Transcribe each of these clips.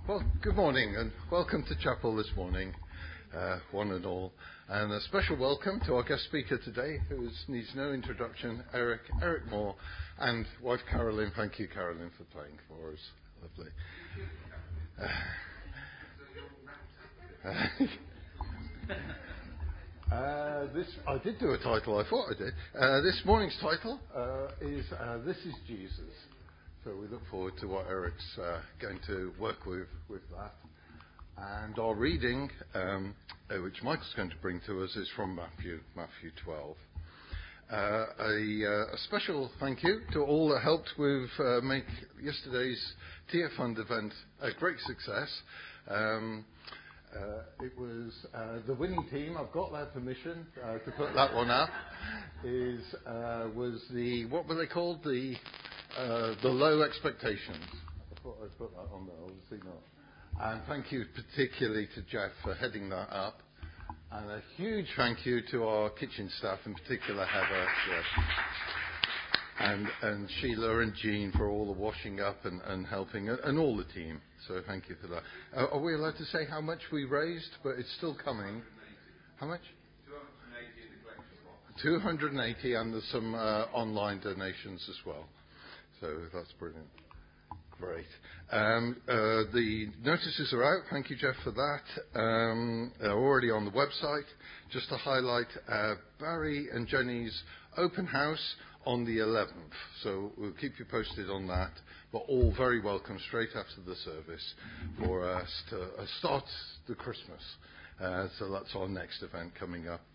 Well, good morning and welcome to chapel this morning, one and all. And a special welcome to our guest speaker today, who needs no introduction, Eric Moore, and wife Carolyn. Thank you, Carolyn, for playing for us. Lovely. I did do a title, I thought I did. This morning's title is This is Jesus. So we look forward to what Eric's going to work with that. And our reading, which Michael's going to bring to us, is from Matthew 12. A special thank you to all that helped with make yesterday's Tier Fund event a great success. It was the winning team. I've got their permission to put that one up. Was the, what were they called? The low expectations. I thought I'd put that on there. Obviously not. And thank you particularly to Jeff for heading that up. And a huge thank you to our kitchen staff, in particular Heather, and Sheila and Jean for all the washing up and helping, and all the team. So thank you for that. Are we allowed to say how much we raised? But it's still coming. How much? 280 in the collection box. 280, and there's some online donations as well. So that's brilliant. Great. The notices are out. Thank you, Jeff, for that. They're already on the website. Just to highlight Barry and Jenny's open house on the 11th. So we'll keep you posted on that. But all very welcome straight after the service for us to start the Christmas. So that's our next event coming up.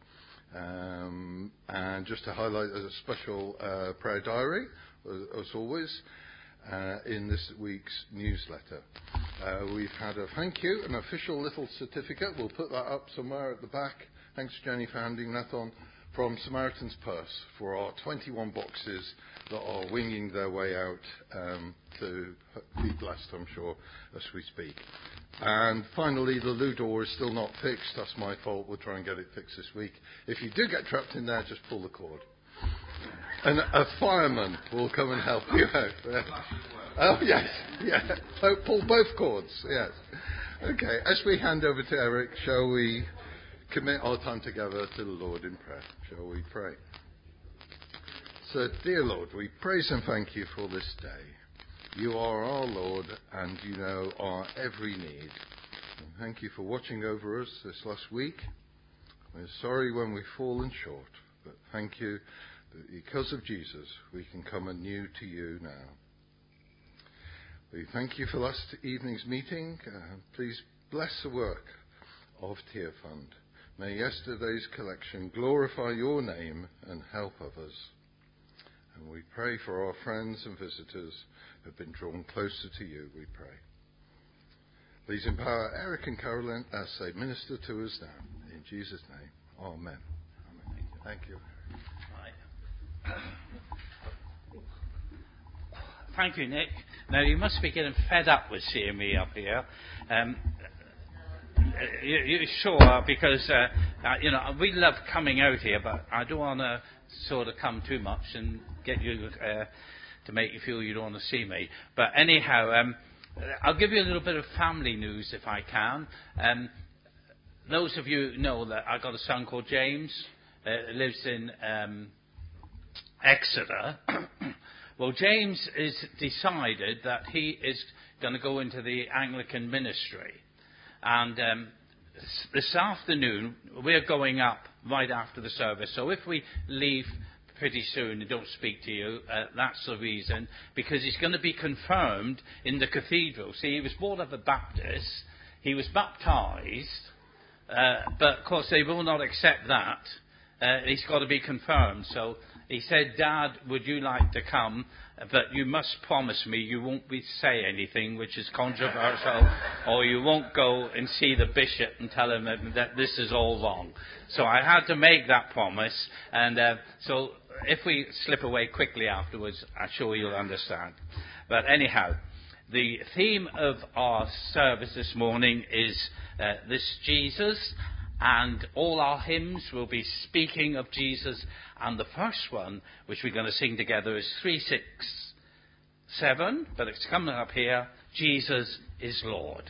And just to highlight a special prayer diary, as always, in this week's newsletter. We've had a thank you, an official little certificate. We'll put that up somewhere at the back. Thanks, Jenny, for handing that on, from Samaritan's Purse for our 21 boxes that are winging their way out to be blessed, I'm sure, as we speak. And finally, the loo door is still not fixed. That's my fault. We'll try and get it fixed this week. If you do get trapped in there, just pull the cord. And a fireman will come and help you out. Oh, yes. Yeah. So pull both cords. Yes. Okay. As we hand over to Eric, shall we commit our time together to the Lord in prayer? Shall we pray? So, dear Lord, we praise and thank you for this day. You are our Lord, and you know our every need. And thank you for watching over us this last week. We're sorry when we've fallen short, but thank you that because of Jesus, we can come anew to you now. We thank you for last evening's meeting. Please bless the work of Tier Fund. May yesterday's collection glorify your name and help others. And we pray for our friends and visitors who have been drawn closer to you, we pray. Please empower Eric and Carolyn as they minister to us now. In Jesus' name, amen. Amen. Thank you. Thank you, Nick. Now, you must be getting fed up with seeing me up here. You sure? Because, we love coming out here, but I don't want to sort of come too much and get you to make you feel you don't want to see me. But anyhow, I'll give you a little bit of family news if I can. Those of you know that I've got a son called James. Lives in Exeter. Well, James has decided that he is going to go into the Anglican ministry. And this afternoon, we're going up right after the service. So if we leave pretty soon and don't speak to you, that's the reason. Because he's going to be confirmed in the cathedral. See, he was brought up a Baptist. He was baptized. But, of course, they will not accept that. He's got to be confirmed. So he said, Dad, would you like to come? But you must promise me you won't say anything which is controversial, or you won't go and see the bishop and tell him that this is all wrong. So I had to make that promise. And so if we slip away quickly afterwards, I'm sure you'll understand. But anyhow, the theme of our service this morning is this Jesus. And all our hymns will be speaking of Jesus. And the first one, which we're going to sing together, is 367, but it's coming up here, Jesus is Lord.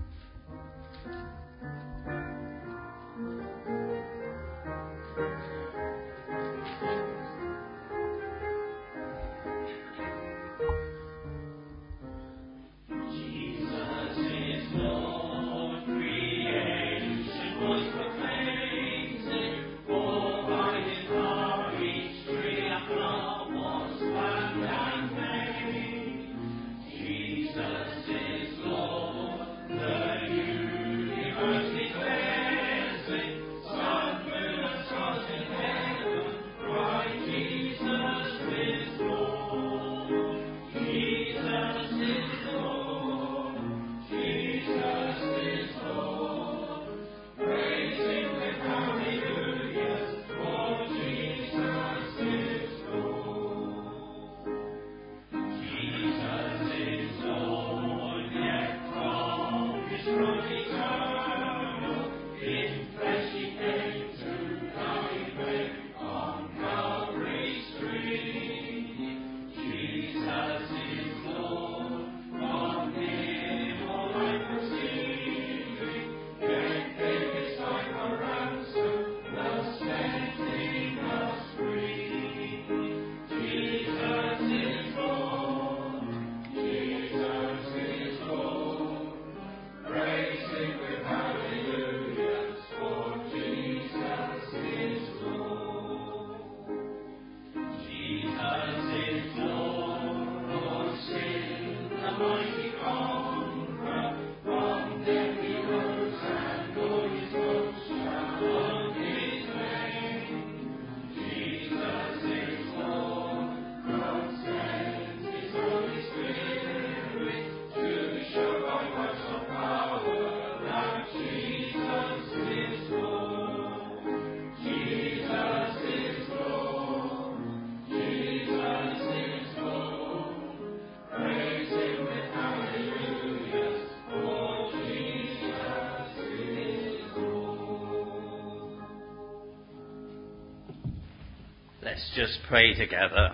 Let's just pray together.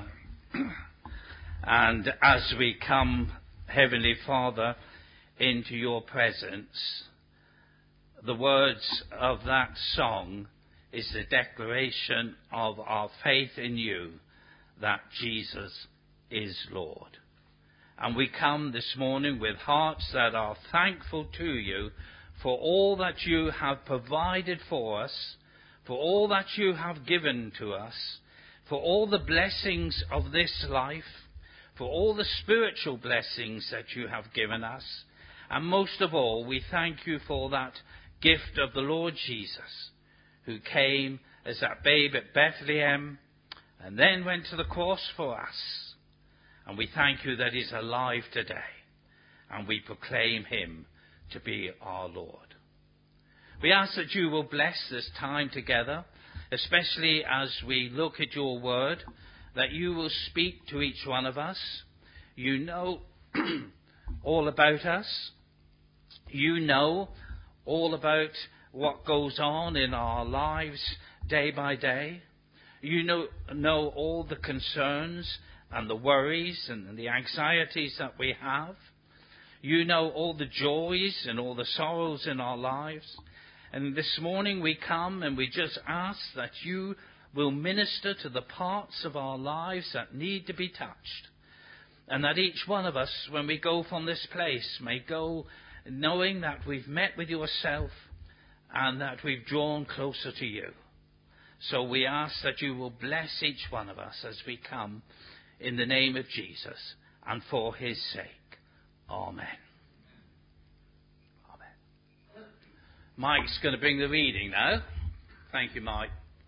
And as we come, Heavenly Father, into your presence, the words of that song is the declaration of our faith in you, that Jesus is Lord. And we come this morning with hearts that are thankful to you for all that you have provided for us, for all that you have given to us, for all the blessings of this life, for all the spiritual blessings that you have given us. And most of all, we thank you for that gift of the Lord Jesus, who came as that babe at Bethlehem and then went to the cross for us. And we thank you that he's alive today, and we proclaim him to be our Lord. We ask that you will bless this time together, especially as we look at your word, that you will speak to each one of us. You know all about us. You know all about what goes on in our lives day by day. You know all the concerns and the worries and the anxieties that we have. You know all the joys and all the sorrows in our lives. And this morning we come and we just ask that you will minister to the parts of our lives that need to be touched. And that each one of us, when we go from this place, may go knowing that we've met with yourself and that we've drawn closer to you. So we ask that you will bless each one of us as we come in the name of Jesus and for his sake. Amen. Mike's going to bring the reading now. Thank you, Mike.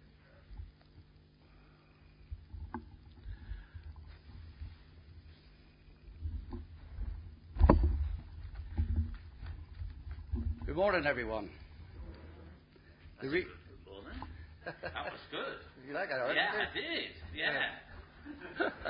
Good morning, everyone. Good morning. That was good. You like that, right? Yeah, I did. Yeah.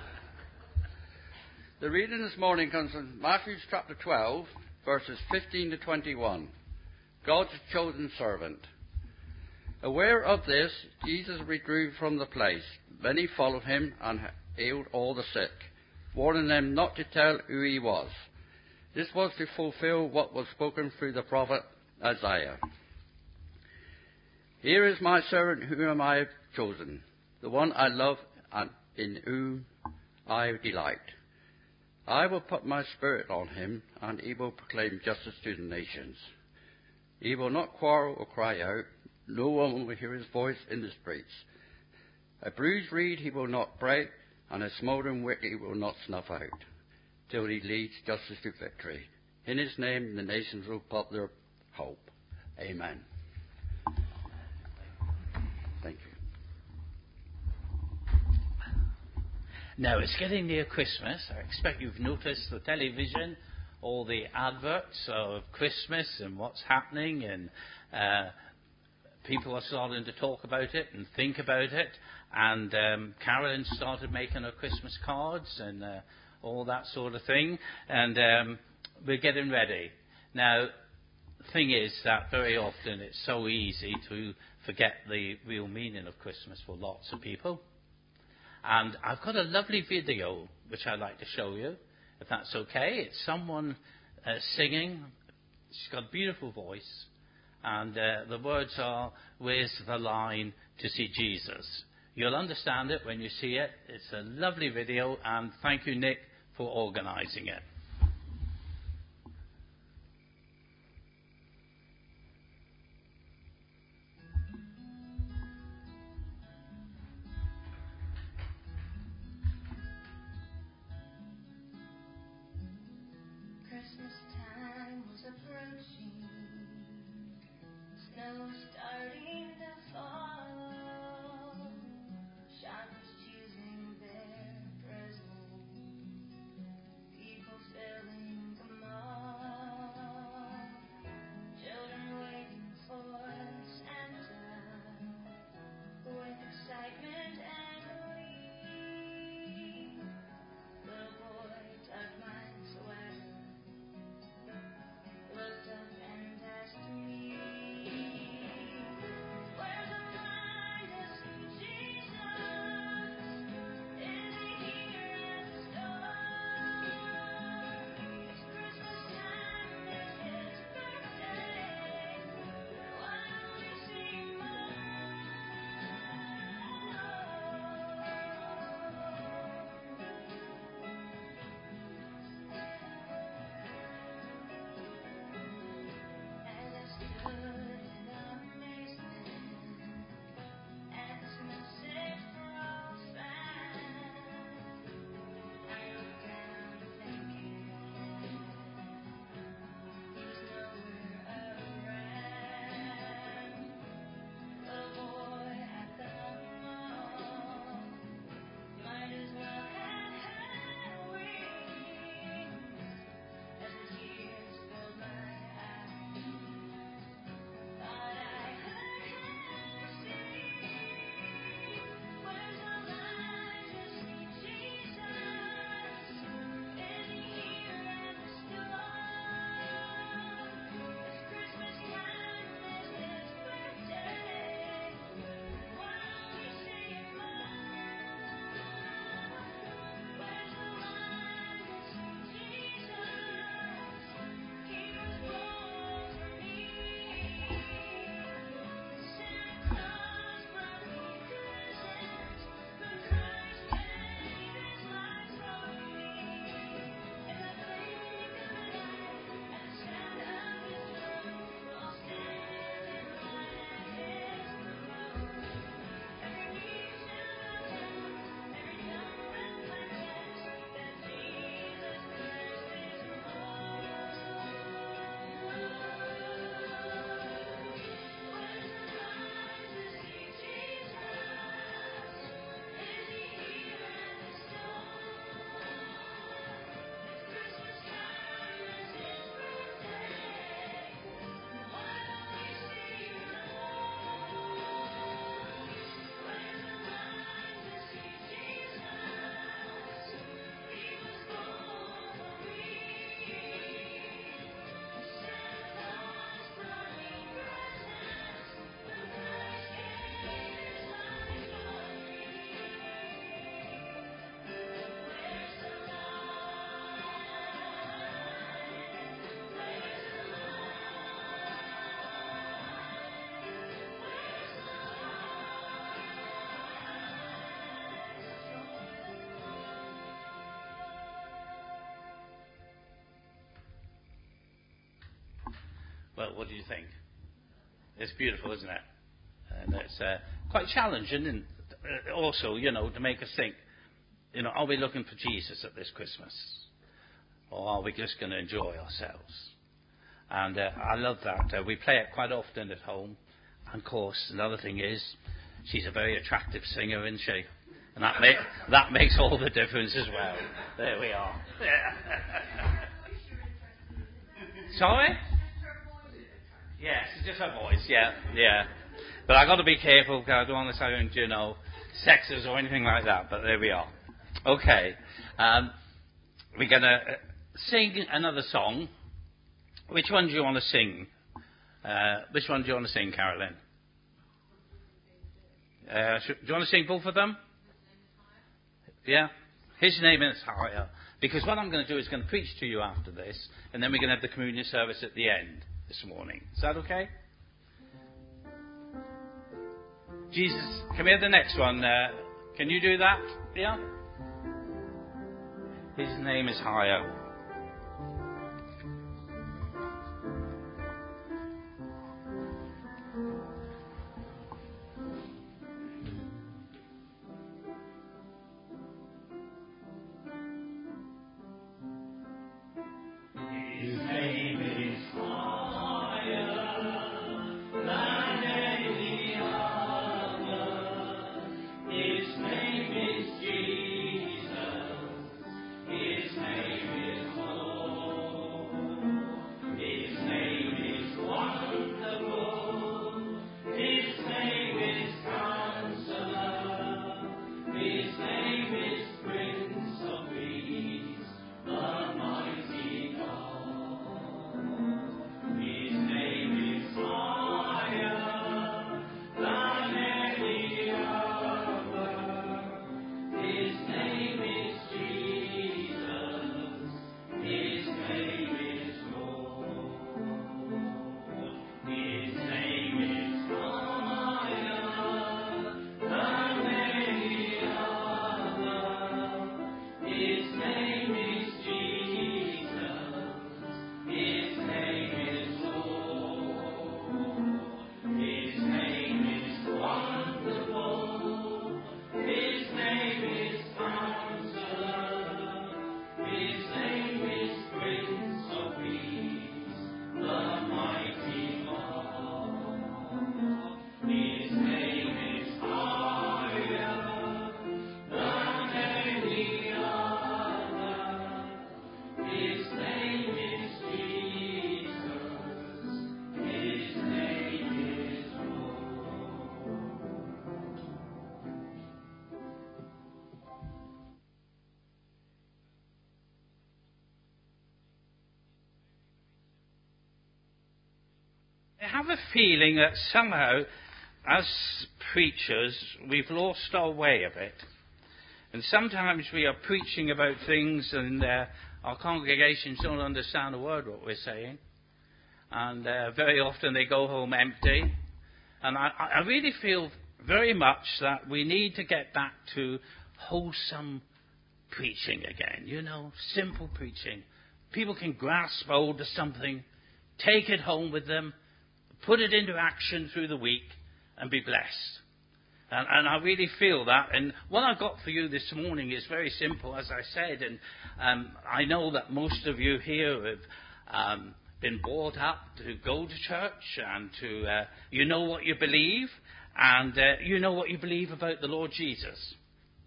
The reading this morning comes from Matthew chapter 12, verses 15 to 21. God's chosen servant. Aware of this, Jesus withdrew from the place. Many followed him and healed all the sick, warning them not to tell who he was. This was to fulfill what was spoken through the prophet Isaiah. Here is my servant whom I have chosen, the one I love and in whom I delight. I will put my spirit on him, and he will proclaim justice to the nations. He will not quarrel or cry out. No one will hear his voice in the streets. A bruised reed he will not break, and a smouldering wick he will not snuff out, till he leads justice to victory. In his name the nations will put their hope. Amen. Thank you. Now, it's getting near Christmas. I expect you've noticed the television, all the adverts of Christmas and what's happening, and people are starting to talk about it and think about it. And Carolyn started making her Christmas cards and all that sort of thing. And we're getting ready. Now, the thing is that very often it's so easy to forget the real meaning of Christmas for lots of people. And I've got a lovely video which I'd like to show you, if that's okay. It's someone singing. She's got a beautiful voice. And the words are, "Where's the line to see Jesus?" You'll understand it when you see it. It's a lovely video, and thank you, Nick, for organising it. Christmas time was approaching, snow starting to fall, shoppers choosing their presents, people filling the mall, children waiting for Santa with excitement and glee. Little boy tugged my sweater, looked up and asked me, Well, what do you think? It's beautiful, isn't it? And it's quite challenging, and also, to make us think, are we looking for Jesus at this Christmas? Or are we just going to enjoy ourselves? And I love that. We play it quite often at home. And of course, another thing is, she's a very attractive singer, isn't she? And that makes all the difference as well. There we are. Sorry? Yes, it's just her voice, yeah. But I've got to be careful because I don't want to sound, sexist or anything like that. But there we are. Okay. We're going to sing another song. Which one do you want to sing? Which one do you want to sing, Carolyn? Do you want to sing both of them? Yeah? His name is higher. Because what I'm going to do is going to preach to you after this, and then we're going to have the communion service at the end this morning. Is that okay? Jesus, can we have the next one? Can you do that? Yeah? His name is higher. I have a feeling that somehow, as preachers, we've lost our way a bit. And sometimes we are preaching about things and our congregations don't understand a word what we're saying. And very often they go home empty. And I really feel very much that we need to get back to wholesome preaching again. Simple preaching. People can grasp hold of something, take it home with them, put it into action through the week, and be blessed. And I really feel that. And what I've got for you this morning is very simple, as I said. And I know that most of you here have been brought up to go to church and to, you know what you believe. And you know what you believe about the Lord Jesus.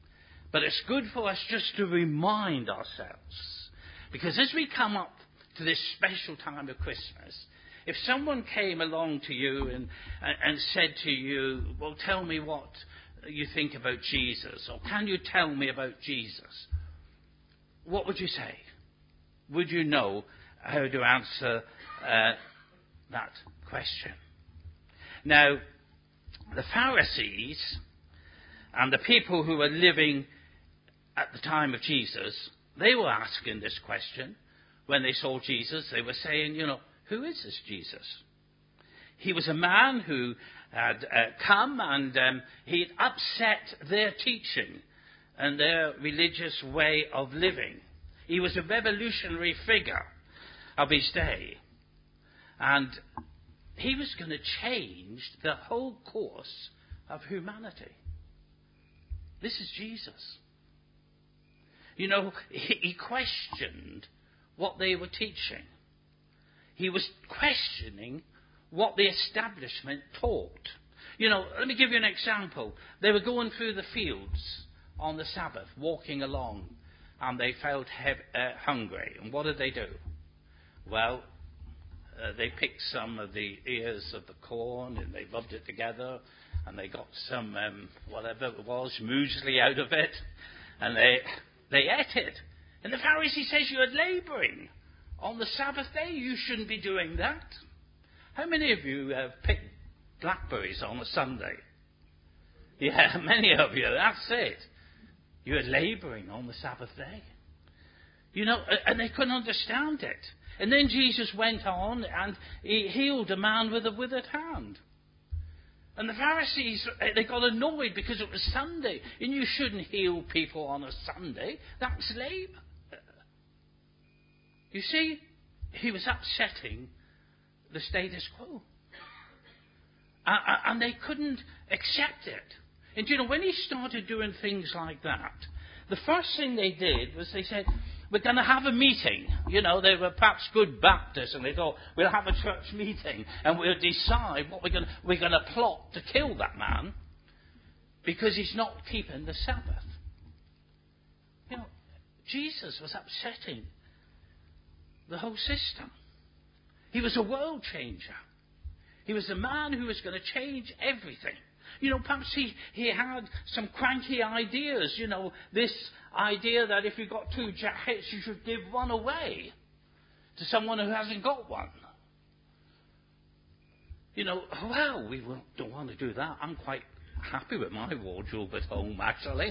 But it's good for us just to remind ourselves. Because as we come up to this special time of Christmas, if someone came along to you and said to you, well, tell me what you think about Jesus, or can you tell me about Jesus? What would you say? Would you know how to answer that question? Now, the Pharisees and the people who were living at the time of Jesus, they were asking this question. When they saw Jesus, they were saying, who is this Jesus? He was a man who had come and he had upset their teaching and their religious way of living. He was a revolutionary figure of his day. And he was going to change the whole course of humanity. This is Jesus. You know, he questioned what they were teaching. He was questioning what the establishment taught. You know, let me give you an example. They were going through the fields on the Sabbath, walking along, and they felt hungry. And what did they do? Well, they picked some of the ears of the corn and they rubbed it together, and they got some, whatever it was, muesli out of it, and they ate it. And the Pharisee says, you're labouring on the Sabbath day. You shouldn't be doing that. How many of you have picked blackberries on a Sunday? Yeah, many of you. That's it. You're labouring on the Sabbath day. You know, and they couldn't understand it. And then Jesus went on and he healed a man with a withered hand. And the Pharisees, they got annoyed because it was Sunday. And you shouldn't heal people on a Sunday. That's labour. You see, he was upsetting the status quo. And they couldn't accept it. And you know, when he started doing things like that, the first thing they did was they said, we're going to have a meeting. You know, they were perhaps good Baptists, and they thought, we'll have a church meeting, and we'll decide what we're going to plot to kill that man, because he's not keeping the Sabbath. You know, Jesus was upsetting the whole system. He was a world changer. He was a man who was going to change everything. You know, perhaps he had some cranky ideas. You know, this idea that if you've got two jackets, you should give one away to someone who hasn't got one. You know, well, we don't want to do that. I'm quite happy with my wardrobe at home, actually.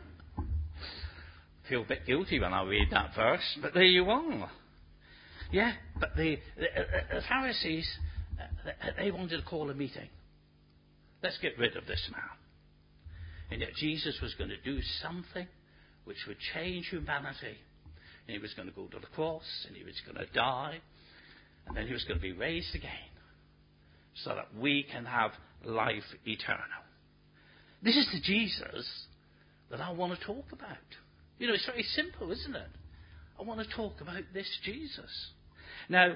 Feel a bit guilty when I read that verse, but there you are. Yeah, but the Pharisees, they wanted to call a meeting. Let's get rid of this man. And yet Jesus was going to do something which would change humanity. And he was going to go to the cross, and he was going to die, and then he was going to be raised again, so that we can have life eternal. This is the Jesus that I want to talk about. You know, it's very simple, isn't it? I want to talk about this Jesus. Now,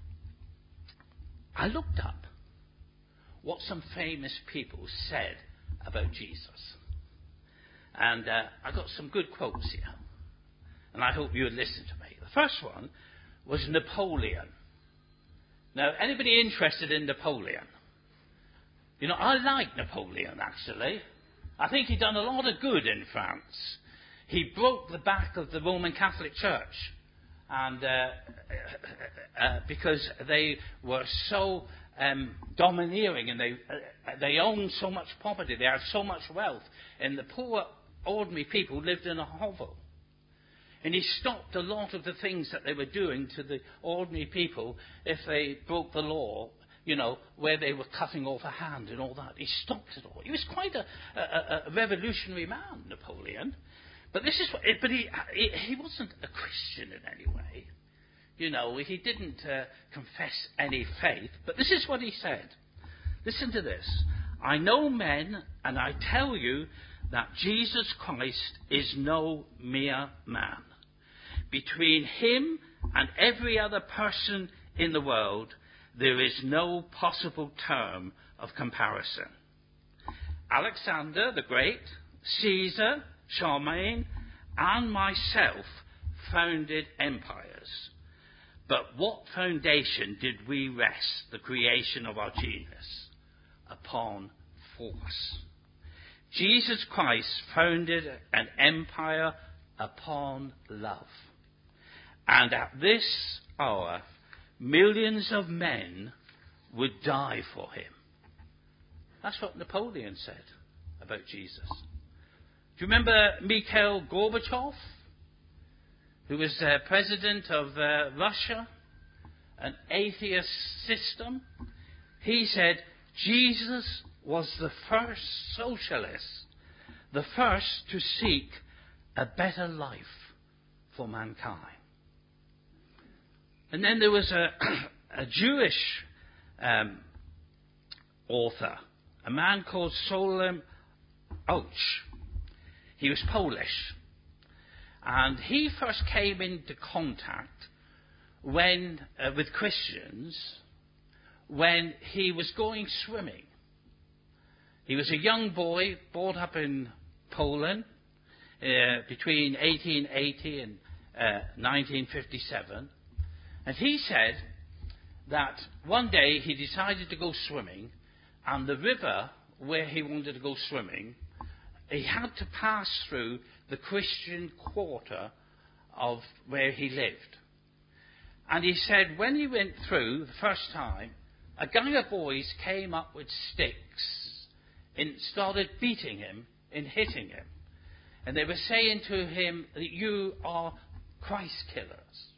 I looked up what some famous people said about Jesus. And I got some good quotes here. And I hope you would listen to me. The first one was Napoleon. Now, anybody interested in Napoleon? You know, I like Napoleon, actually. I think he done a lot of good in France. He broke the back of the Roman Catholic Church. And because they were so domineering, and they owned so much property, they had so much wealth, and the poor, ordinary people lived in a hovel. And he stopped a lot of the things that they were doing to the ordinary people if they broke the law, you know, where they were cutting off a hand and all that. He stopped it all. He was quite a revolutionary man, Napoleon. But this is but he wasn't a Christian in any way. You know, he didn't confess any faith. But this is what he said. Listen to this. I know men, and I tell you that Jesus Christ is no mere man. Between him and every other person in the world, there is no possible term of comparison. Alexander the Great, Caesar, Charlemagne, and myself founded empires. But what foundation did we rest the creation of our genius? Upon force. Jesus Christ founded an empire upon love. And at this hour, millions of men would die for him. That's what Napoleon said about Jesus. Do you remember Mikhail Gorbachev, who was president of Russia, an atheist system? He said Jesus was the first socialist, the first to seek a better life for mankind. And then there was a Jewish author, a man called Solomon Asch. He was Polish. And he first came into contact with Christians when he was going swimming. He was a young boy brought up in Poland between 1880 and 1957. And he said that one day he decided to go swimming, and the river where he wanted to go swimming, he had to pass through the Christian quarter of where he lived. And he said when he went through the first time, a gang of boys came up with sticks and started beating him and hitting him. And they were saying to him that you are Christ killers.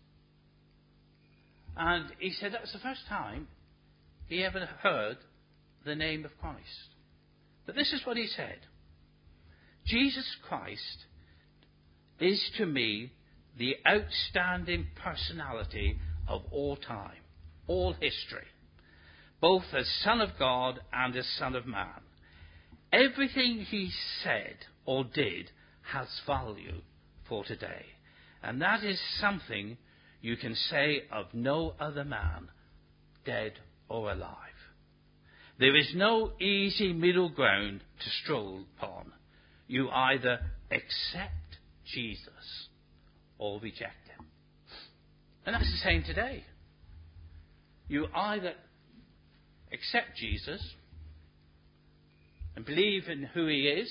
And he said that was the first time he ever heard the name of Christ. But this is what he said. Jesus Christ is to me the outstanding personality of all time, all history, both as Son of God and as Son of Man. Everything he said or did has value for today. And that is something you can say of no other man, dead or alive. There is no easy middle ground to stroll upon. You either accept Jesus or reject him. And that's the same today. You either accept Jesus and believe in who he is,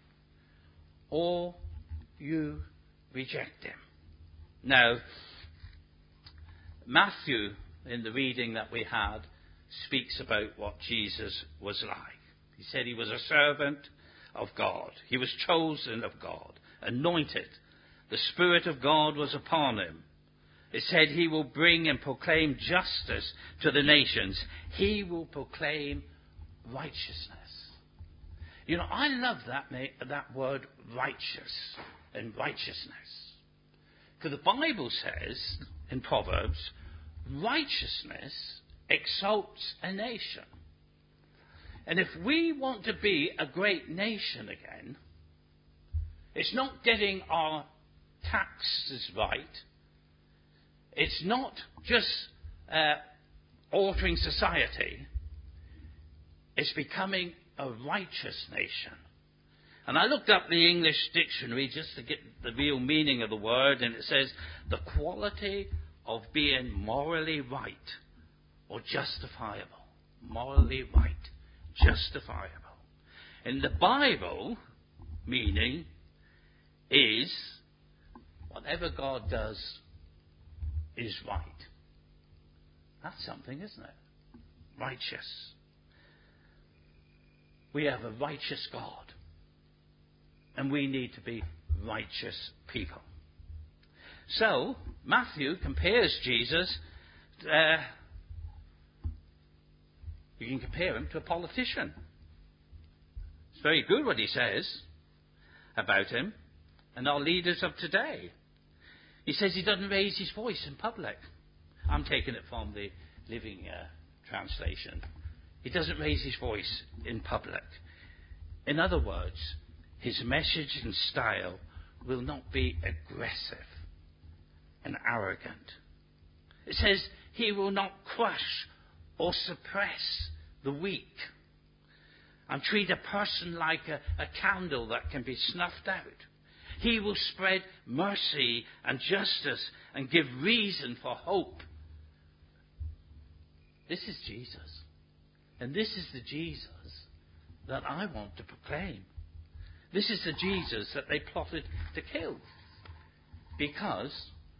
or you reject him. Now, Matthew, in the reading that we had, speaks about what Jesus was like. He said he was a servant of God. He was chosen of God, anointed. The Spirit of God was upon him. It said he will bring and proclaim justice to the nations. He will proclaim righteousness. You know, I love that word righteous and righteousness. Because the Bible says in Proverbs, righteousness exalts a nation. And if we want to be a great nation again, it's not getting our taxes right. It's not just altering society. It's becoming a righteous nation. And I looked up the English dictionary just to get the real meaning of the word, and it says the quality of being morally right or justifiable. Morally right, justifiable. In the Bible, meaning is whatever God does is right. That's something, isn't it? Righteous. We have a righteous God. And we need to be righteous people. So, Matthew compares Jesus, you can compare him to a politician. It's very good what he says about him and our leaders of today. He says he doesn't raise his voice in public. I'm taking it from the Living Translation. He doesn't raise his voice in public. In other words, his message and style will not be aggressive and arrogant. It says he will not crush or suppress the weak and treat a person like a candle that can be snuffed out. He will spread mercy and justice and give reason for hope. This is Jesus. And this is the Jesus that I want to proclaim. This is the Jesus that they plotted to kill. Because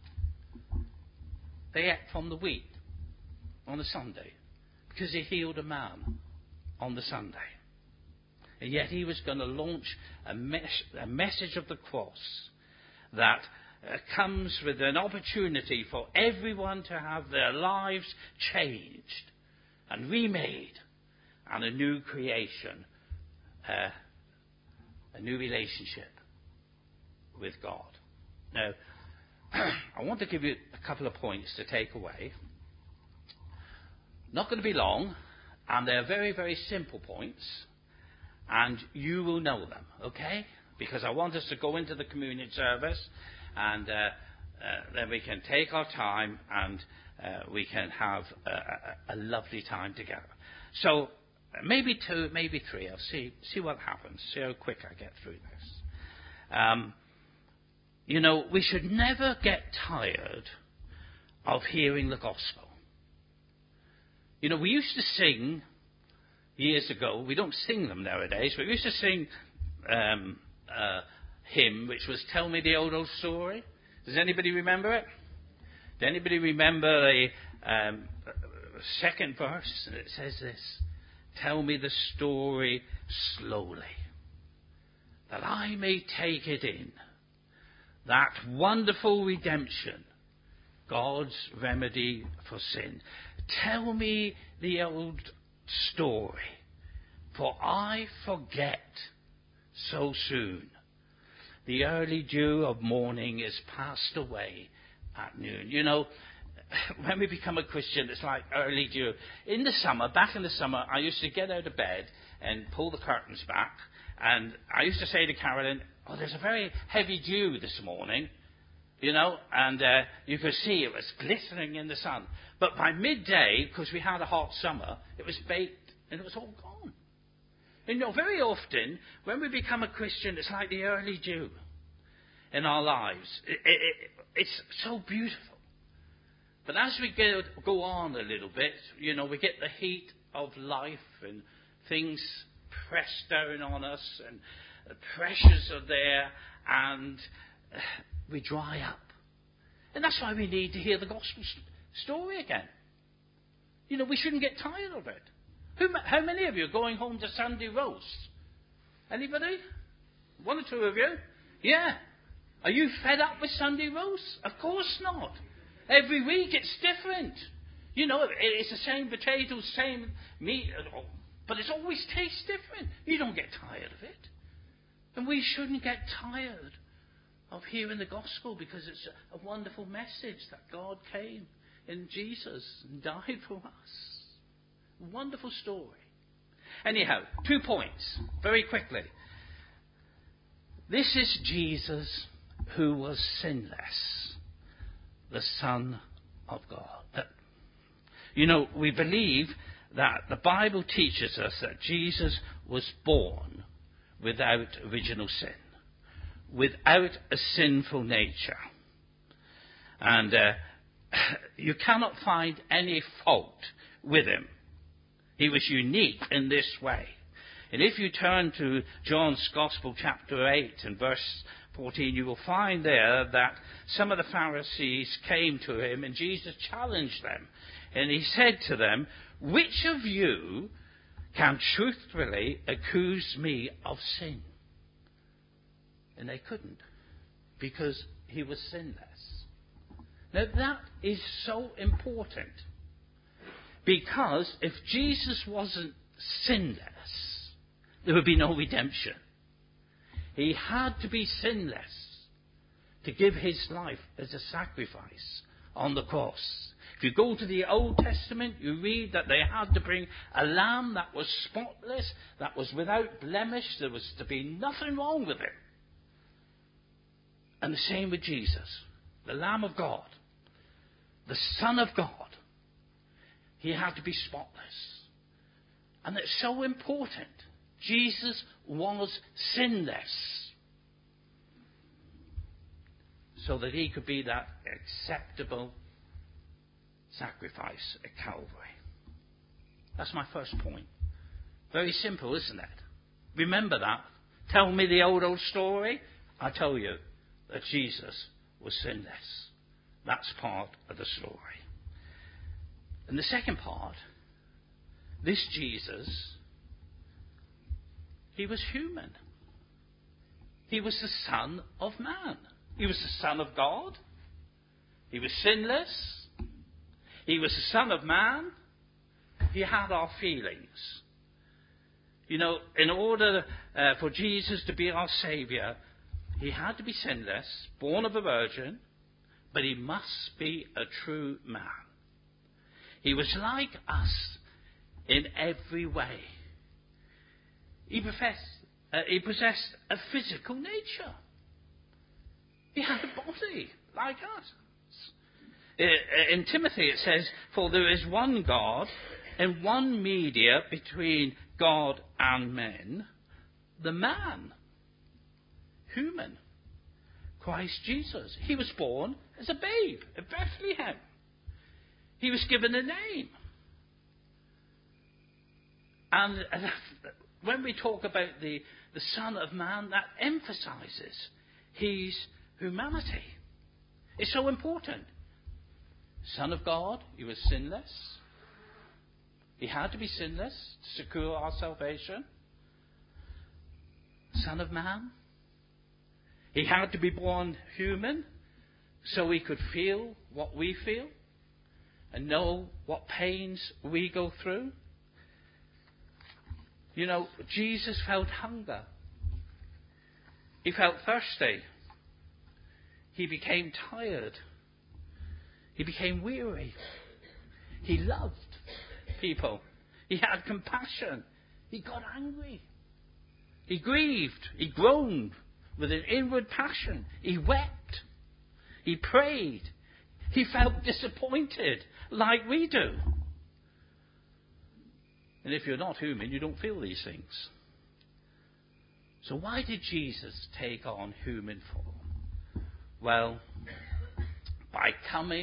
they ate from the wheat on a Sunday. Because he healed a man on the Sunday. And yet he was going to launch a message of the cross that comes with an opportunity for everyone to have their lives changed and remade, and a new creation, a new relationship with God. Now, I want to give you a couple of points to take away. Not going to be long, and they're very, very simple points, and you will know them, okay? Because I want us to go into the communion service, and then we can take our time, and we can have a lovely time together. So maybe 2, maybe 3. I'll see what happens. See how quick I get through this. We should never get tired of hearing the gospel. We used to sing years ago. We don't sing them nowadays, but we used to sing hymn, which was "Tell Me the Old Story." Does anybody remember it? Does anybody remember the second verse? And it says this: "Tell me the story slowly, that I may take it in. That wonderful redemption, God's remedy for sin. Tell me the old story, for I forget so soon. The early dew of morning is passed away at noon." When we become a Christian, it's like early dew. Back in the summer, I used to get out of bed and pull the curtains back, and I used to say to Carolyn, "Oh, there's a very heavy dew this morning," and you could see it was glistening in the sun. But by midday, because we had a hot summer, it was baked and it was all gone. And very often, when we become a Christian, it's like the early dew in our lives. It's so beautiful. But as we go on a little bit, we get the heat of life and things press down on us, and the pressures are there, and we dry up. And that's why we need to hear the gospel story again. We shouldn't get tired of it. How many of you are going home to Sunday roast? Anybody? 1 or 2 of you? Yeah. Are you fed up with Sunday roast? Of course not. Every week it's different. It's the same potatoes, same meat, but it always tastes different. You don't get tired of it. And we shouldn't get tired of hearing the gospel, because it's a wonderful message that God came in Jesus and died for us. Wonderful story. Anyhow, 2 points, very quickly. This is Jesus who was sinless, the Son of God. We believe that the Bible teaches us that Jesus was born without original sin, without a sinful nature. And you cannot find any fault with him. He was unique in this way. And if you turn to John's Gospel, chapter 8 and verse 14, you will find there that some of the Pharisees came to him, and Jesus challenged them. And he said to them, "Which of you can truthfully accuse me of sin?" And they couldn't, because he was sinless. Now that is so important, because if Jesus wasn't sinless, there would be no redemption. He had to be sinless to give his life as a sacrifice on the cross. If you go to the Old Testament, you read that they had to bring a lamb that was spotless, that was without blemish. There was to be nothing wrong with him. And the same with Jesus, the Lamb of God, the Son of God. He had to be spotless. And it's so important. Jesus was sinless, so that he could be that acceptable sacrifice at Calvary. That's my first point. Very simple, isn't it? Remember that. Tell me the old story. I tell you that Jesus was sinless. That's part of the story. And the second part, this Jesus, he was human. He was the Son of Man. He was the Son of God. He was sinless. He was the Son of Man. He had our feelings. In order for Jesus to be our Saviour, he had to be sinless, born of a virgin, but he must be a true man. He was like us in every way. He possessed a physical nature. He had a body like us. In Timothy it says, "For there is one God and one mediator between God and men, the man, human, Christ Jesus." He was born as a babe at Bethlehem. He was given a name. And when we talk about the Son of Man, that emphasizes his humanity. It's so important. Son of God, he was sinless. He had to be sinless to secure our salvation. Son of Man. He had to be born human so he could feel what we feel and know what pains we go through. You know, Jesus felt hunger. He felt thirsty. He became tired. He became weary. He loved people. He had compassion. He got angry. He grieved. He groaned with an inward passion. He wept. He prayed. He felt disappointed like we do. And if you're not human, you don't feel these things. So why did Jesus take on human form? Well, by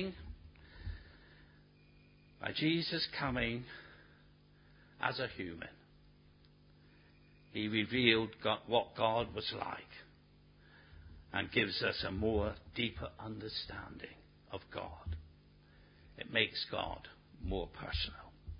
Jesus coming as a human, he revealed what God was like and gives us a more deeper understanding of God. It makes God more personal.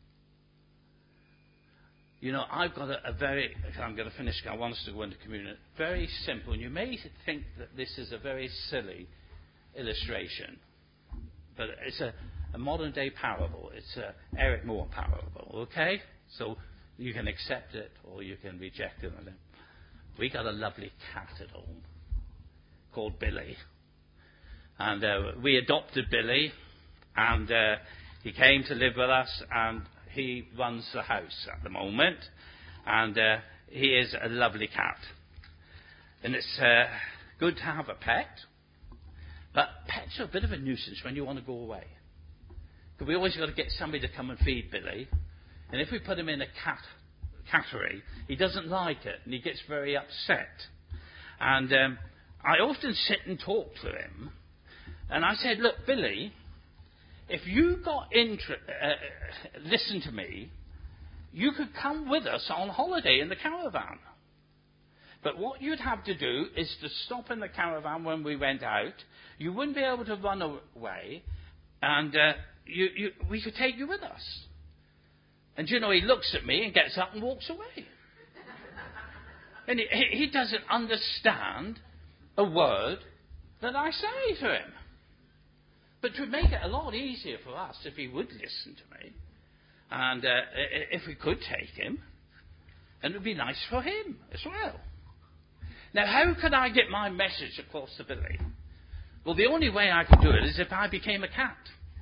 You know, I've got I'm going to finish, I want us to go into communion. Very simple, and you may think that this is a very silly illustration, but it's a modern day parable. It's a Eric Moore parable, okay? So you can accept it or you can reject it. We got a lovely cat at home called Billy. And we adopted Billy, and he came to live with us, and he runs the house at the moment, and he is a lovely cat. And it's good to have a pet, but pets are a bit of a nuisance when you want to go away. Because we always got to get somebody to come and feed Billy, and if we put him in a cattery, he doesn't like it, and he gets very upset. And I often sit and talk to him, and I said, "Look, Billy, if you got listen to me, you could come with us on holiday in the caravan. But what you'd have to do is to stop in the caravan when we went out. You wouldn't be able to run away, and we could take you with us." And you know, he looks at me and gets up and walks away. And he doesn't understand a word that I say to him. But to make it a lot easier for us if he would listen to me, and if we could take him, and it would be nice for him as well. Now, how could I get my message across to Billy? Well, the only way I could do it is if I became a cat.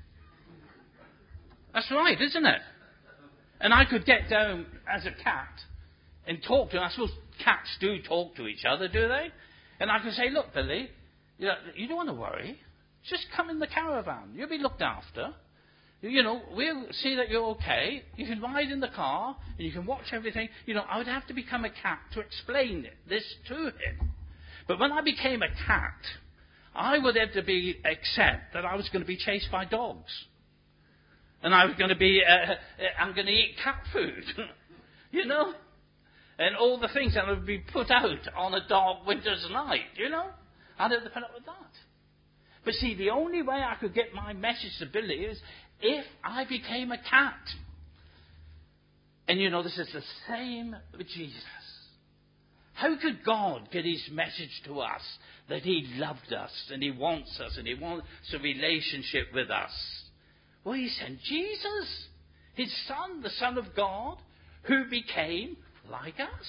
That's right, isn't it? And I could get down as a cat and talk to him. I suppose cats do talk to each other, do they? And I could say, "Look, Billy, you don't want to worry. Just come in the caravan. You'll be looked after. You know, we'll see that you're okay. You can ride in the car and you can watch everything." You know, I would have to become a cat to explain this to him. But when I became a cat, I would have to accept that I was going to be chased by dogs. And I was going to I'm going to eat cat food. You know? And all the things that would be put out on a dark winter's night, you know? I'd have to put up with that. But see, the only way I could get my message to Billy is if I became a cat. And you know, this is the same with Jesus. How could God get his message to us that he loved us and he wants us and he wants a relationship with us? Well, he sent Jesus, his Son, the Son of God, who became like us.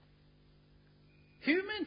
Human.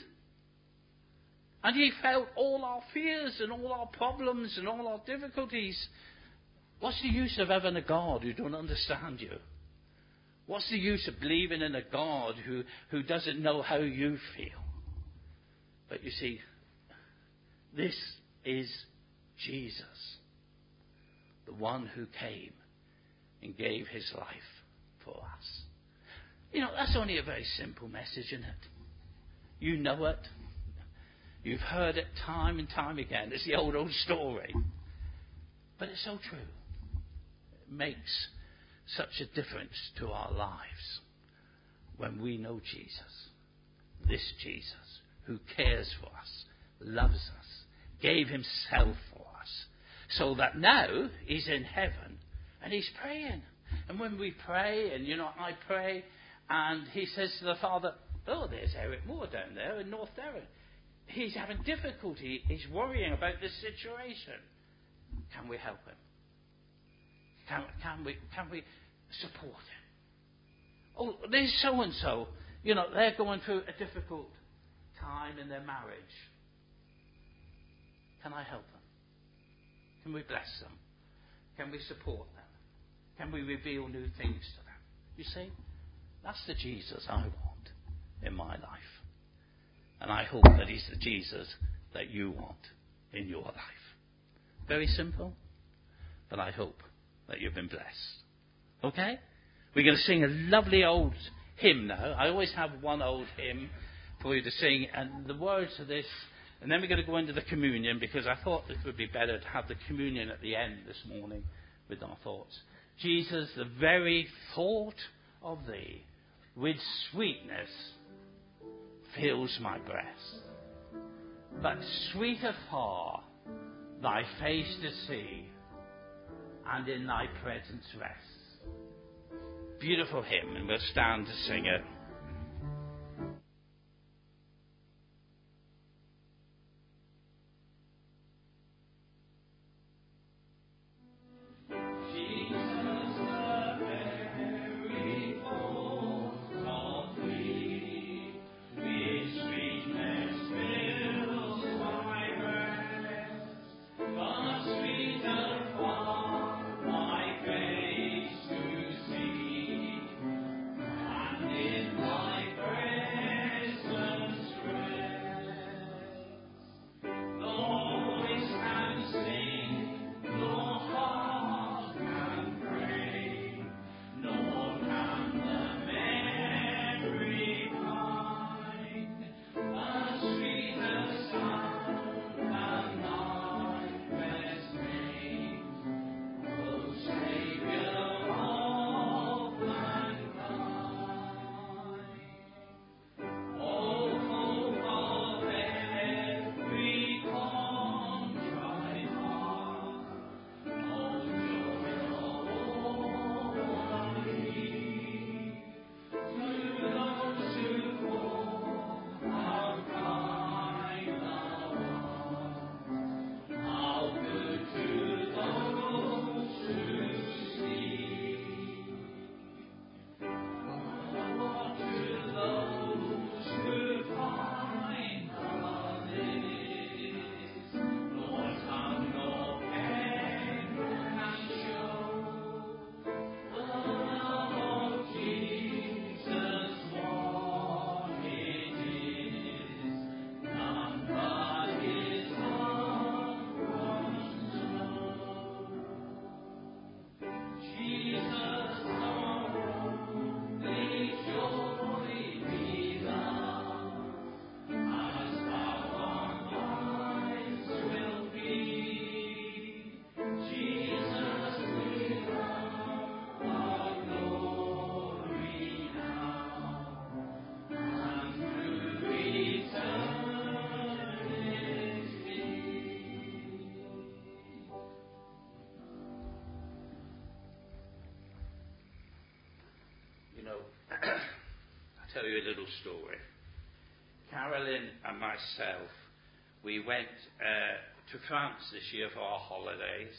And he felt all our fears and all our problems and all our difficulties. What's the use of having a God who don't understand you? What's the use of believing in a God who doesn't know how you feel? But you see, this is Jesus, the one who came and gave his life for us. You know, that's only a very simple message, isn't it? You know it. You've heard it time and time again. It's the old story. But it's so true. It makes such a difference to our lives when we know Jesus. This Jesus who cares for us, loves us, gave himself for us, so that now he's in heaven and he's praying. And when we pray, and I pray, and he says to the Father, oh, there's Eric Moore down there in North Devon. He's having difficulty. He's worrying about this situation. Can we help him? Can we support him? Oh, there's so-and-so. They're going through a difficult time in their marriage. Can I help them? Can we bless them? Can we support them? Can we reveal new things to them? You see, that's the Jesus I want in my life. And I hope that he's the Jesus that you want in your life. Very simple, but I hope that you've been blessed. Okay? We're going to sing a lovely old hymn now. I always have one old hymn for you to sing, and the words of this, and then we're going to go into the communion, because I thought it would be better to have the communion at the end this morning with our thoughts. Jesus, the very thought of thee with sweetness fills my breast. But sweeter far thy face to see, and in thy presence rest. Beautiful hymn, and we'll stand to sing it. I'll tell you a little story. Carolyn and myself, we went to France this year for our holidays,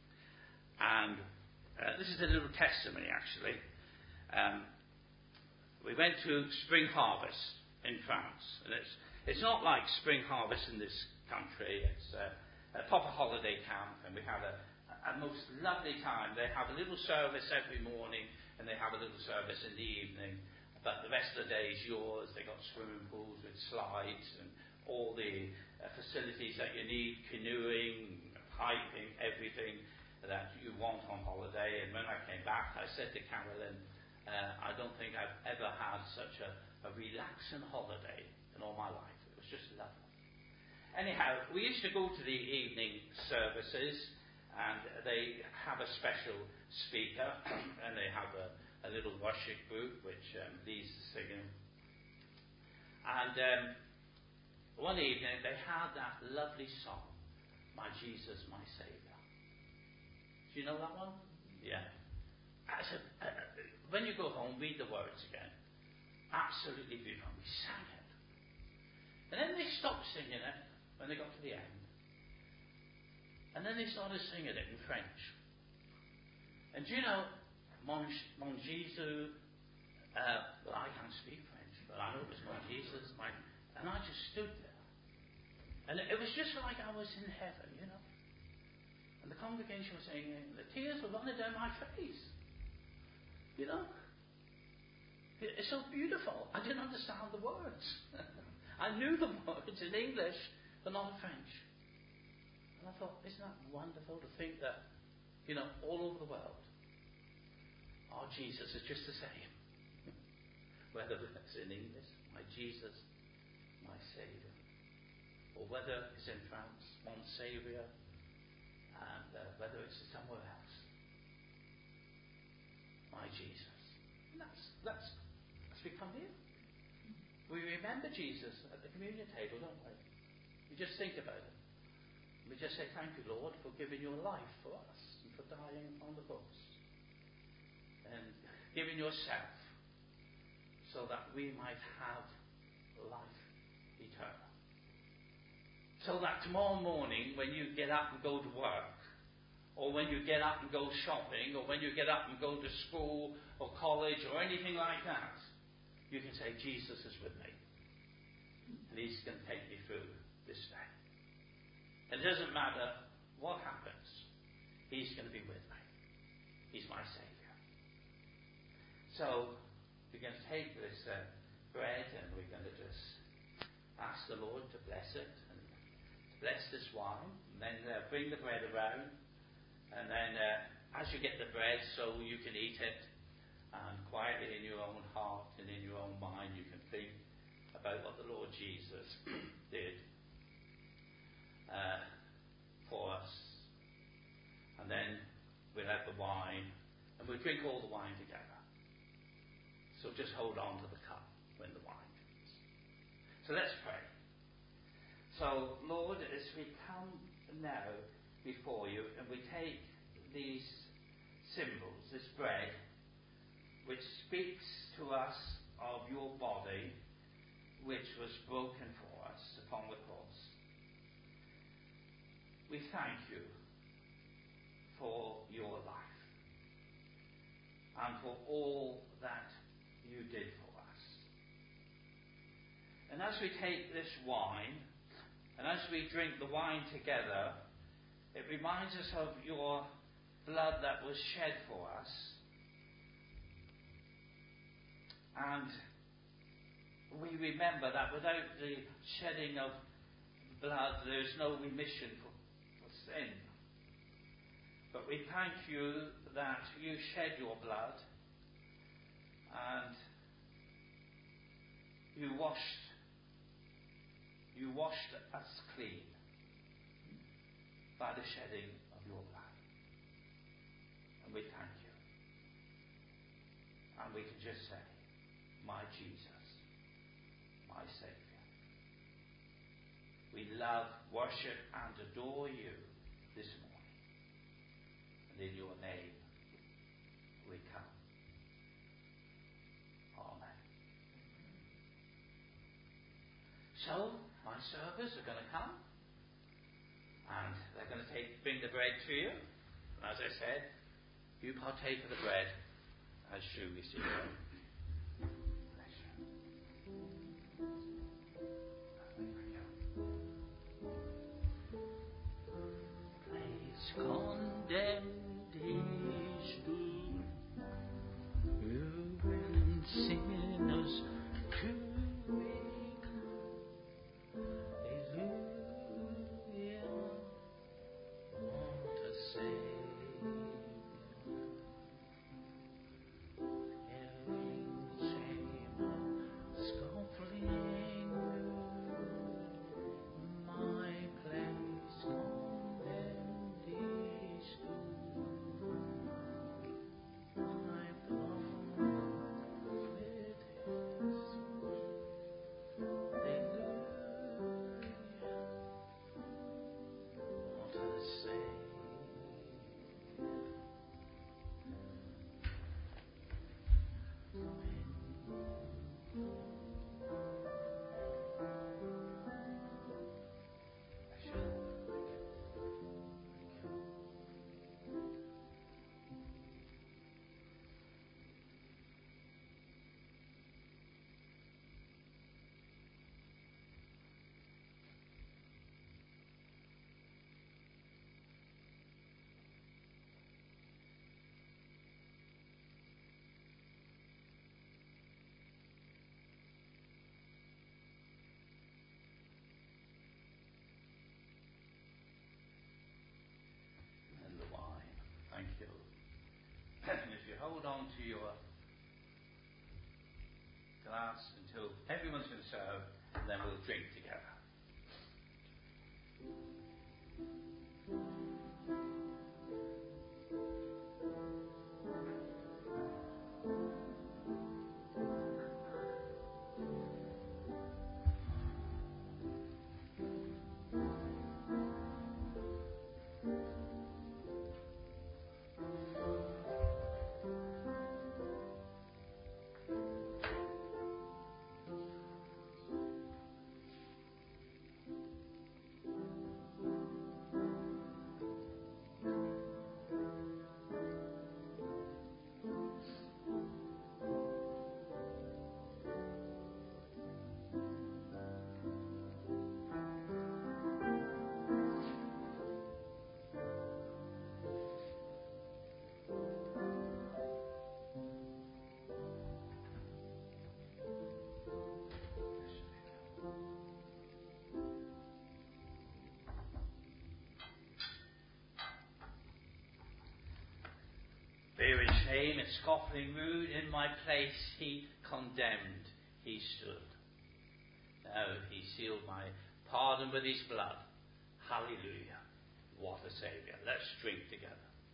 and this is a little testimony actually. We went to Spring Harvest in France, and it's not like Spring Harvest in this country. It's a proper holiday camp, and we had a most lovely time. They have a little service every morning, and they have a little service in the evening. But the rest of the day is yours. They've got swimming pools with slides and all the facilities that you need, canoeing, hiking, everything that you want on holiday. And when I came back, I said to Carolyn, I don't think I've ever had such a relaxing holiday in all my life. It was just lovely. Anyhow, we used to go to the evening services, and they have a special speaker, and they have a little worship group which leads the singing. And one evening they had that lovely song, My Jesus, My Saviour. Do you know that one? Yeah. I said, when you go home, read the words again. Absolutely beautiful. We sang it. And then they stopped singing it when they got to the end. And then they started singing it in French. And do you know, Mon Jésus, well, I can't speak French, but I know it was Mon Jesus, and I just stood there. And it was just like I was in heaven, you know. And the congregation was saying, the tears were running down my face. You know? It's so beautiful. I didn't understand the words. I knew the words in English, but not in French. And I thought, isn't that wonderful to think that, you know, all over the world, our Jesus is just the same. Whether it's in English, my Jesus, my Saviour, or whether it's in France, mon Saviour, and whether it's somewhere else, my Jesus. And that's we come here. We remember Jesus at the communion table, don't we? We just think about it. We just say, thank you, Lord, for giving your life for us and for dying on the cross and giving yourself so that we might have life eternal. So that tomorrow morning, when you get up and go to work, or when you get up and go shopping, or when you get up and go to school or college or anything like that, you can say, Jesus is with me. And He's going to take me through this day. It doesn't matter what happens. He's going to be with me. He's my Saviour. So we're going to take this bread, and we're going to just ask the Lord to bless it and to bless this wine. And then bring the bread around. And then as you get the bread, so you can eat it, and quietly in your own heart and in your own mind, you can think about what the Lord Jesus did for us. And then we'll have the wine, and we'll drink all the wine together. So just hold on to the cup when the wine comes. So let's pray. So, Lord, as we come now before you, and we take these symbols, this bread, which speaks to us of your body, which was broken for us upon the cross. We thank you for your life and for all that you did for us. And as we take this wine, and as we drink the wine together, it reminds us of your blood that was shed for us. And we remember that without the shedding of blood, there is no remission for sin. But we thank you that you shed your blood and you washed us clean by the shedding of your blood. And we thank you. And we can just say, my Jesus, my Saviour. We love, worship and adore you this morning. And in your name we come. Amen. So, my servers are going to come, and they're going to bring the bread to you. And as I said, you partake of the bread as you receive it. Please condemn And the wine. Thank you. And if you hold on to your glass until everyone's going to serve, and then we'll drink together. Bearing shame and scoffing rude, in my place he condemned, he stood. Now he sealed my pardon with his blood. Hallelujah. What a Saviour. Let's drink together.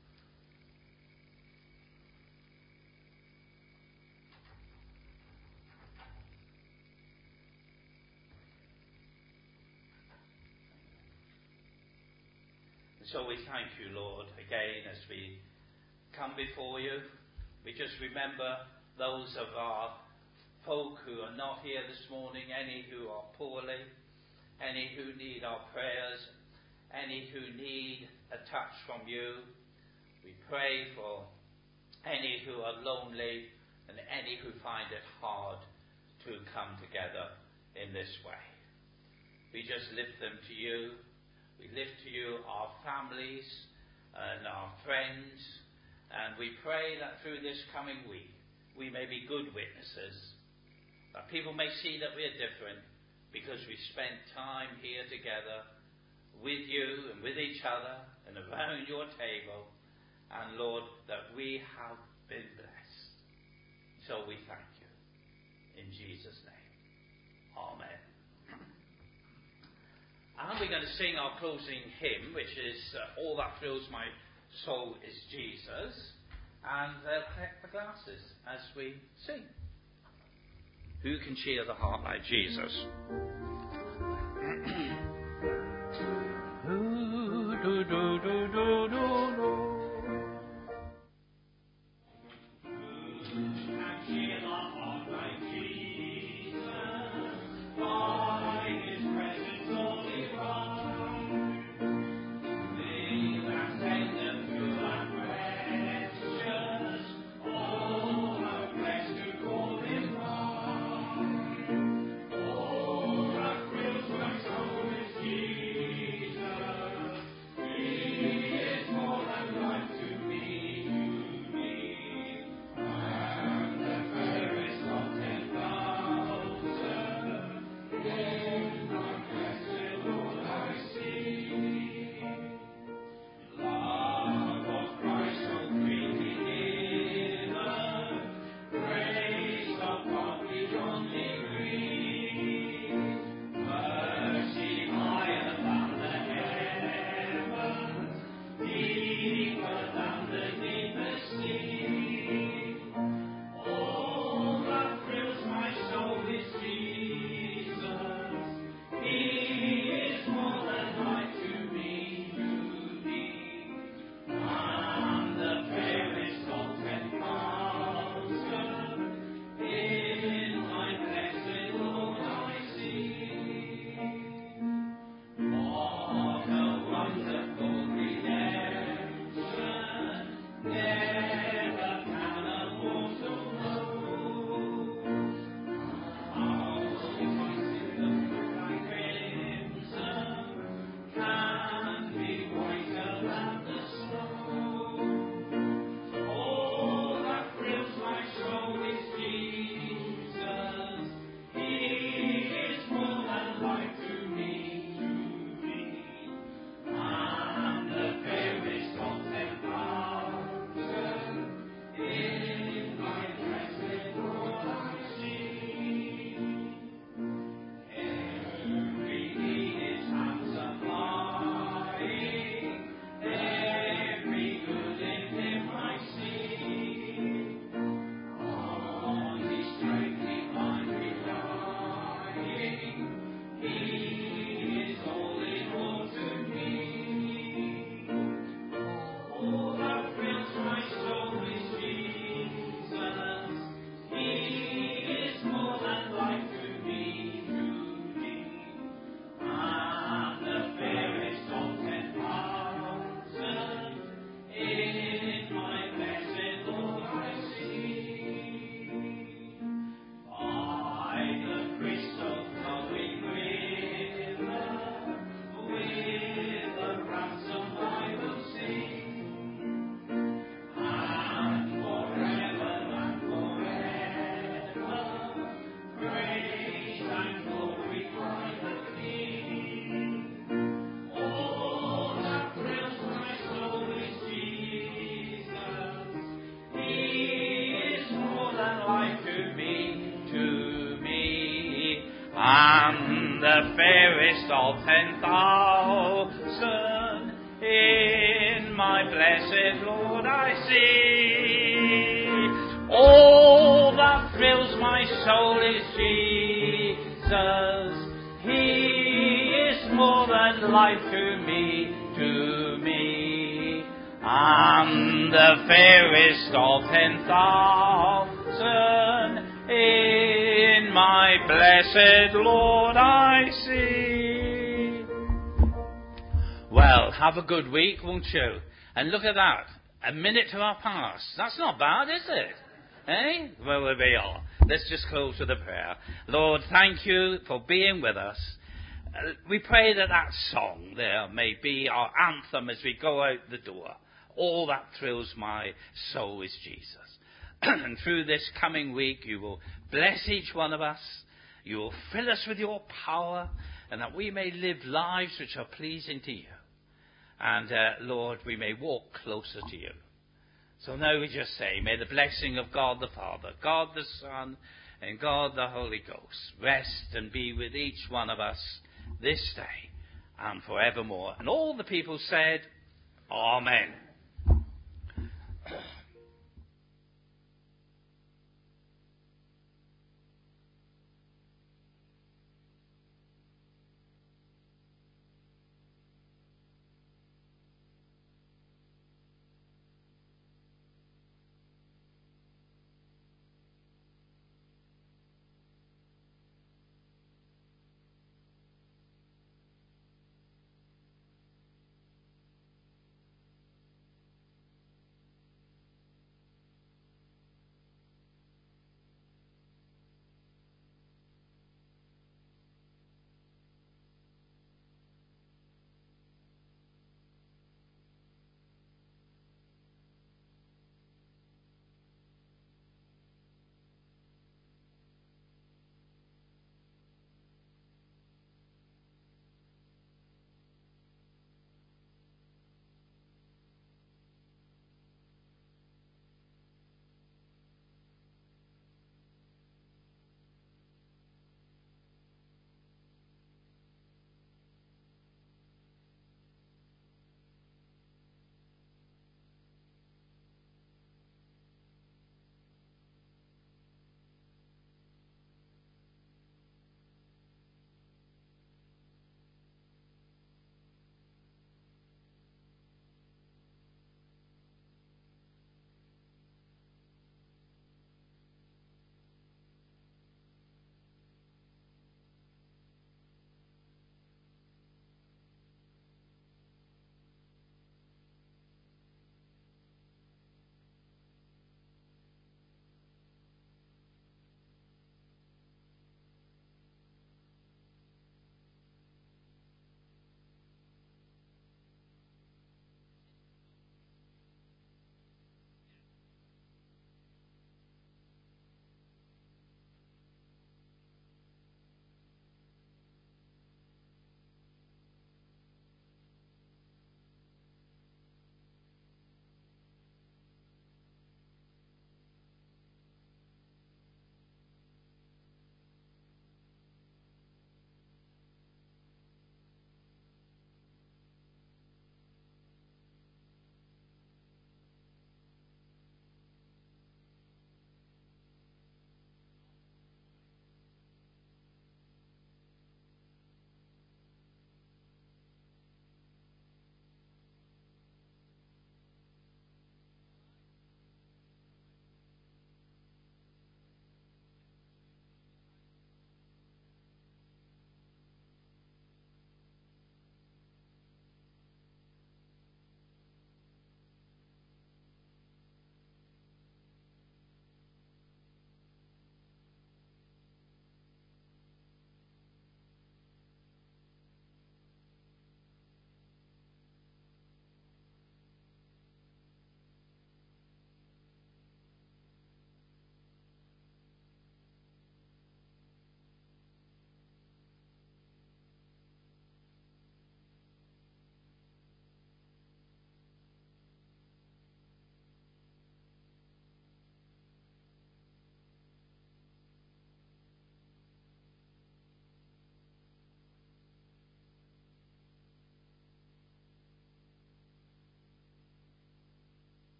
And so we thank you, Lord, again as we come before you. We just remember those of our folk who are not here this morning, any who are poorly, any who need our prayers, any who need a touch from you. We pray for any who are lonely and any who find it hard to come together in this way. We just lift them to you. We lift to you our families and our friends. And we pray that through this coming week, we may be good witnesses. That people may see that we are different because we spent time here together with you and with each other and around your table. And Lord, that we have been blessed. So we thank you. In Jesus' name. Amen. And we're going to sing our closing hymn, which is All That Fills My Soul is Jesus, and they'll collect the glasses as we sing. Who can cheer the heart like Jesus? Do, do, do, do, do, do, do. Thank you. and the fairest of 10,000 in my blessed Lord I see. All that thrills my soul is Jesus. He is more than life to me, and the fairest of 10,000 in my blessed Lord I see. Well, have a good week, won't you? And look at that, a minute to our past. That's not bad, is it? Eh? Well, there we are. Let's just close with a prayer. Lord, thank you for being with us. We pray that that song there may be our anthem as we go out the door. All that thrills my soul is Jesus. And through this coming week, you will bless each one of us. You will fill us with your power, and that we may live lives which are pleasing to you. And, Lord, we may walk closer to you. So now we just say, may the blessing of God the Father, God the Son, and God the Holy Ghost rest and be with each one of us this day and forevermore. And all the people said, Amen.